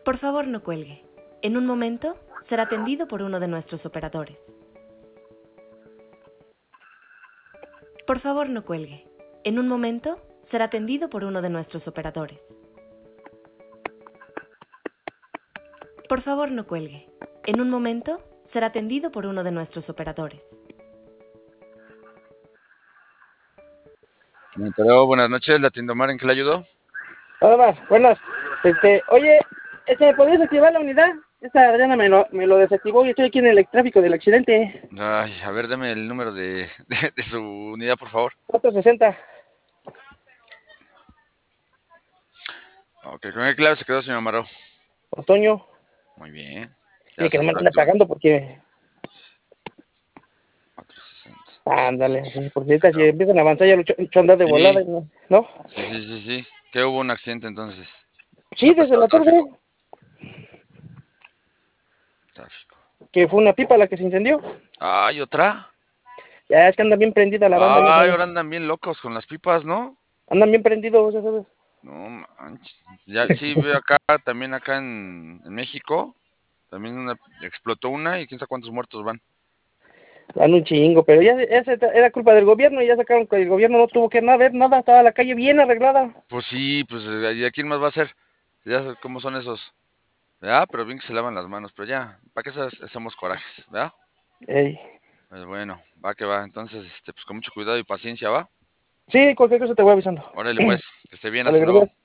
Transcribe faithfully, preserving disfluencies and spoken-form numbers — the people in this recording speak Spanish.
Por favor, no cuelgue. En un momento será atendido por uno de nuestros operadores. Por favor, no cuelgue. En un momento será atendido por uno de nuestros operadores. Por favor, no cuelgue. En un momento será atendido por uno de nuestros operadores. Monterrey, buenas noches, la tienda Omar, ¿en qué le ayudó? Hola, Omar, buenas. Este, oye, este, ¿me podrías activar la unidad? Esta Adriana me lo, me lo desactivó y estoy aquí en el tráfico del accidente. Ay, a ver, dame el número de, de, de su unidad, por favor. cuatrocientos sesenta. Ok, ¿con qué clave se quedó, señor Amaro? Otoño. Muy bien. Ya Sí, que está no me por anda activar. pagando porque... cuatrocientos sesenta. Ándale, sí, porque Se ahorita si quedó. empiezan a avanzar ya lo echo, echo a andar de volada, Sí, y no, ¿no? sí, sí, sí, sí. ¿Qué hubo un accidente entonces? Sí, Está desde pesado la el tráfico. tarde, Tráfico. que fue una pipa la que se incendió. Ay, ¿otra? Ya es que anda bien prendida la banda, ya Ay, sabes. ahora andan bien locos con las pipas, ¿no? Andan bien prendidos, ya sabes. No manches. Ya, sí, veo acá, también acá en, en México. También una, explotó una y quién sabe cuántos muertos van. Dan un chingo, pero ya, ya se- era culpa del gobierno y ya sacaron que el gobierno no tuvo que nada ver nada, estaba la calle bien arreglada. Pues sí, pues ¿y a quién más va a ser? Ya sabes cómo son esos. ¿Verdad? Pero bien que se lavan las manos, pero ya, ¿para qué esas- hacemos corajes? ¿Verdad? Ey. Pues bueno, va que va. Entonces, este, pues con mucho cuidado y paciencia, ¿va? Sí, cualquier cosa te voy avisando. Órale pues, que esté bien, Vale, hasta luego. gracias.